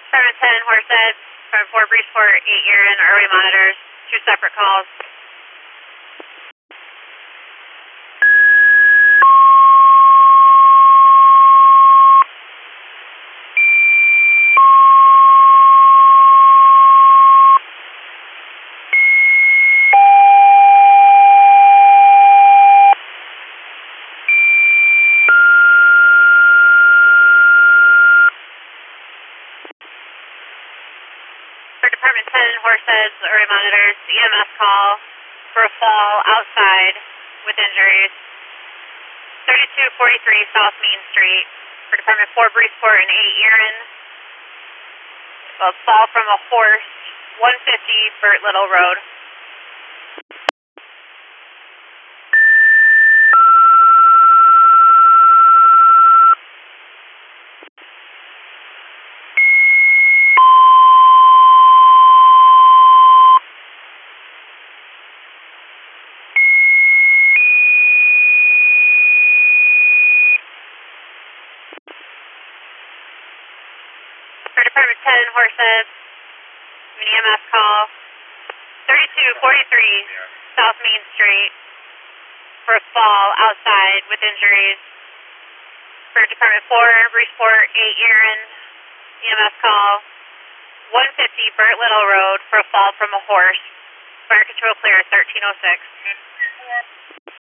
Department 10, Horsehead, Department 4, Breezeport, 8 Erin, early monitors, 2 separate calls. For Department 10, Horseheads, early monitors, EMS call for a fall outside with injuries. 3243 South Main Street. For Department 4, Breezeport and 8 Erin. A fall from a horse, 150 Burt Little Road. For Department 10, Horseheads, an EMS call. 3243 South Main Street. For a fall outside with injuries. For Department 4, Breezeport, 8 Erin, EMS call. 150 Burt Little Road for a fall from a horse. Fire control clear, 1306.